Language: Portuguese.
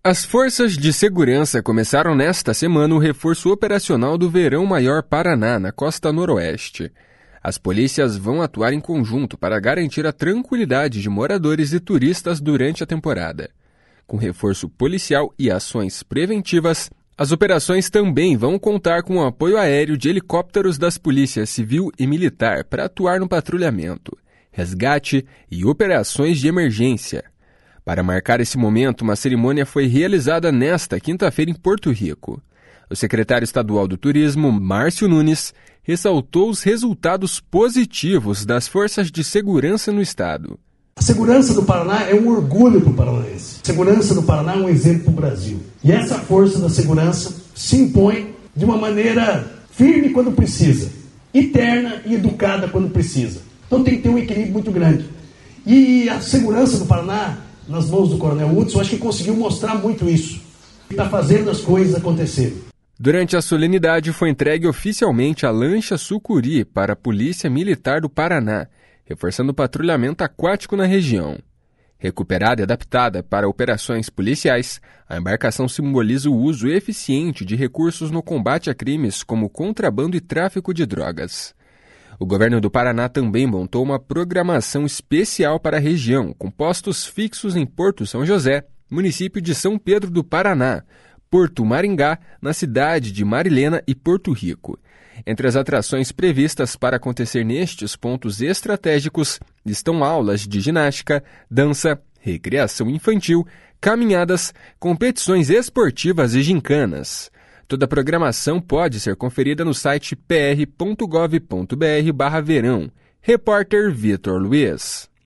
As forças de segurança começaram nesta semana o reforço operacional do Verão Maior Paraná, na costa noroeste. As polícias vão atuar em conjunto para garantir a tranquilidade de moradores e turistas durante a temporada. Com reforço policial e ações preventivas, as operações também vão contar com o apoio aéreo de helicópteros das polícias civil e militar para atuar no patrulhamento, resgate e operações de emergência. Para marcar esse momento, uma cerimônia foi realizada nesta quinta-feira em Porto Rico. O secretário estadual do Turismo, Márcio Nunes, ressaltou os resultados positivos das forças de segurança no estado. A segurança do Paraná é um orgulho para o paranaense. A segurança do Paraná é um exemplo para o Brasil. E essa força da segurança se impõe de uma maneira firme quando precisa, e terna e educada quando precisa. Então tem que ter um equilíbrio muito grande. E a segurança do Paraná, nas mãos do Coronel Hudson, acho que conseguiu mostrar muito isso. Está fazendo as coisas acontecerem. Durante a solenidade foi entregue oficialmente a lancha Sucuri para a Polícia Militar do Paraná, reforçando o patrulhamento aquático na região. Recuperada e adaptada para operações policiais, a embarcação simboliza o uso eficiente de recursos no combate a crimes como contrabando e tráfico de drogas. O governo do Paraná também montou uma programação especial para a região, com postos fixos em Porto São José, município de São Pedro do Paraná, Porto Maringá, na cidade de Marilena e Porto Rico. Entre as atrações previstas para acontecer nestes pontos estratégicos estão aulas de ginástica, dança, recreação infantil, caminhadas, competições esportivas e gincanas. Toda a programação pode ser conferida no site pr.gov.br/verão. Repórter Vitor Luiz.